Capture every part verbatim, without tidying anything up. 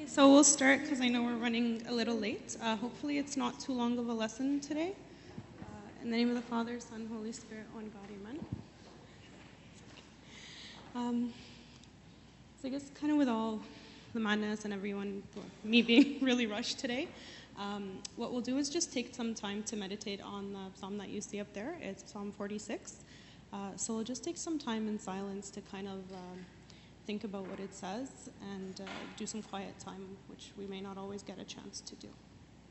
So we'll start because I know we're running a little late. Uh, hopefully it's not too long of a lesson today. Uh, in the name of the Father, Son, Holy Spirit, one God, amen. Um, so I guess kind of with all the madness and everyone, well, me being really rushed today, um, what we'll do is just take some time to meditate on the psalm that you see up there. It's Psalm forty-six. Uh, so we'll just take some time in silence to kind of um, think about what it says and uh, do some quiet time, which we may not always get a chance to do.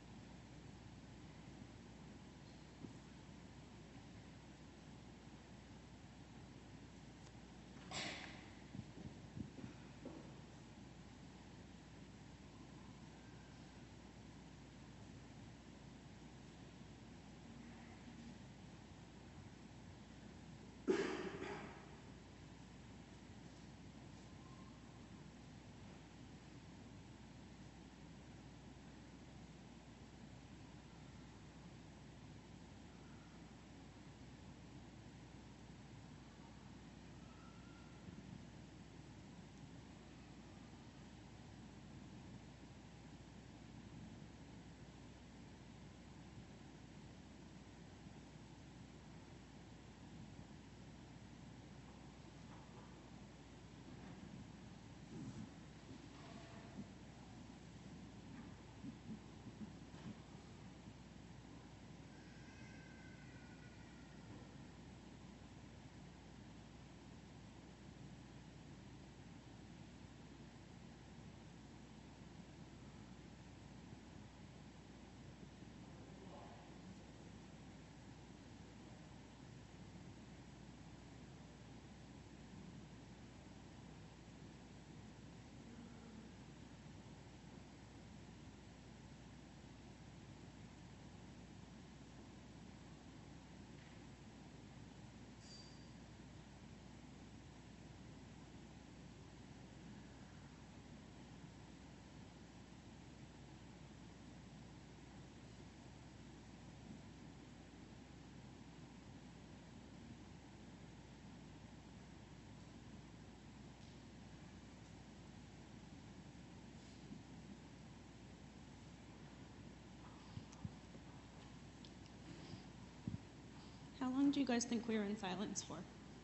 How long do you guys think we were in silence for?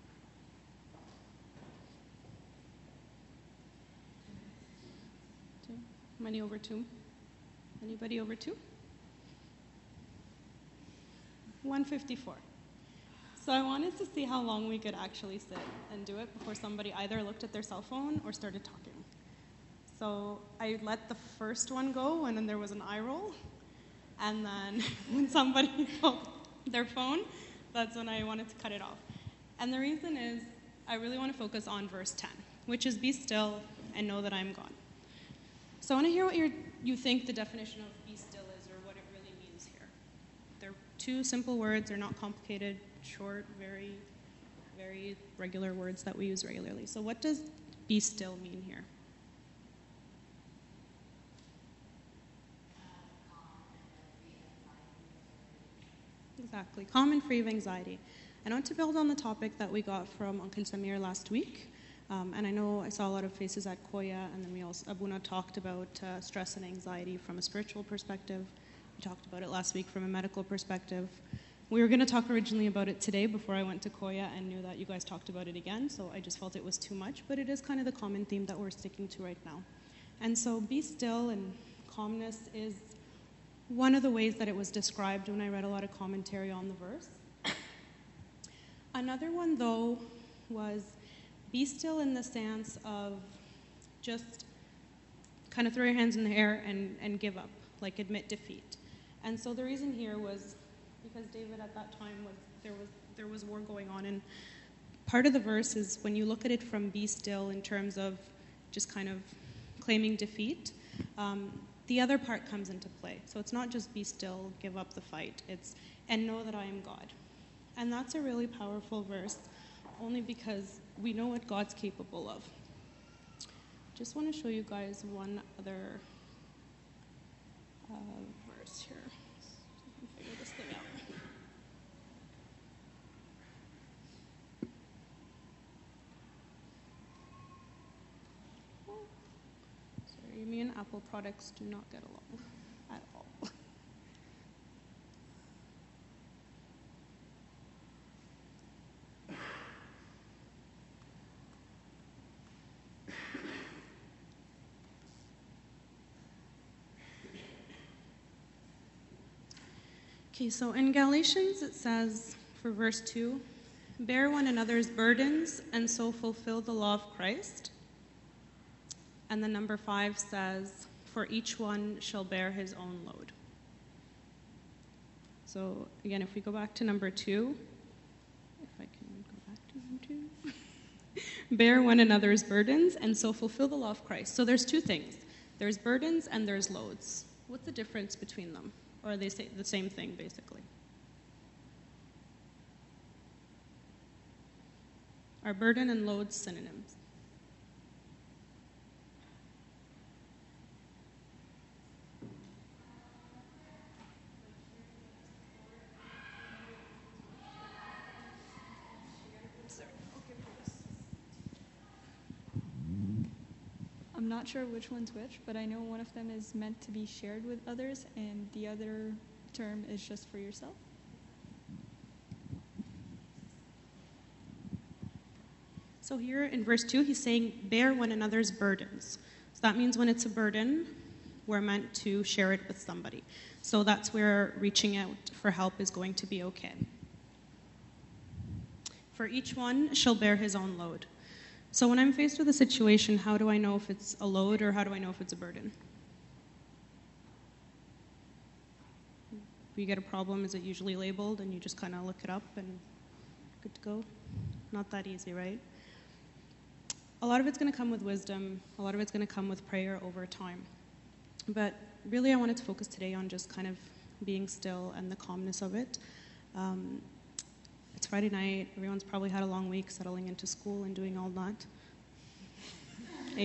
Two? Many over two? Anybody over two? one fifty-four. So I wanted to see how long we could actually sit and do it before somebody either looked at their cell phone or started talking. So I let the first one go, and then there was an eye roll. And then when somebody pulled their phone, that's when I wanted to cut it off. And the reason is I really want to focus on verse ten, which is be still and know that I am God. So I want to hear what you're, you think the definition of be still is, or what it really means here. They're two simple words. They're not complicated, short, very, very regular words that we use regularly. So what does be still mean here? Exactly, calm and free of anxiety. And I want to build on the topic that we got from Uncle Samir last week. Um, and I know I saw a lot of faces at Koya, and then we also, Abuna talked about uh, stress and anxiety from a spiritual perspective. We talked about it last week from a medical perspective. We were going to talk originally about it today before I went to Koya and knew that you guys talked about it again, so I just felt it was too much, but it is kind of the common theme that we're sticking to right now. And so be still and calmness is one of the ways that it was described when I read a lot of commentary on the verse. Another one, though, was be still in the stance of just kind of throw your hands in the air and, and give up, like admit defeat. And so the reason here was because David at that time was there was there was war going on, and part of the verse is when you look at it from be still in terms of just kind of claiming defeat, um, the other part comes into play. So it's not just be still, give up the fight. It's, and know that I am God. And that's a really powerful verse, only because we know what God's capable of. Just want to show you guys one other uh, verse here. So I can figure this thing out. Sorry, me and Apple products do not get along at all. Okay, so in Galatians it says, for verse two, bear one another's burdens and so fulfill the law of Christ. And then number five says, for each one shall bear his own load. So again, if we go back to number two, if I can go back to number two, bear one another's burdens and so fulfill the law of Christ. So there's two things. There's burdens and there's loads. What's the difference between them? Or are they say the same thing, basically? Are burden and load synonyms? I'm not sure which one's which, but I know one of them is meant to be shared with others, and the other term is just for yourself. So here in verse two, he's saying, bear one another's burdens. So that means when it's a burden, we're meant to share it with somebody. So that's where reaching out for help is going to be okay. For each one shall bear his own load. So when I'm faced with a situation, how do I know if it's a load or how do I know if it's a burden? If you get a problem, is it usually labeled and you just kind of look it up and good to go? Not that easy, right? A lot of it's going to come with wisdom. A lot of it's going to come with prayer over time. But really, I wanted to focus today on just kind of being still and the calmness of it. Um, it's Friday night. Everyone's probably had a long week settling into school and doing all that.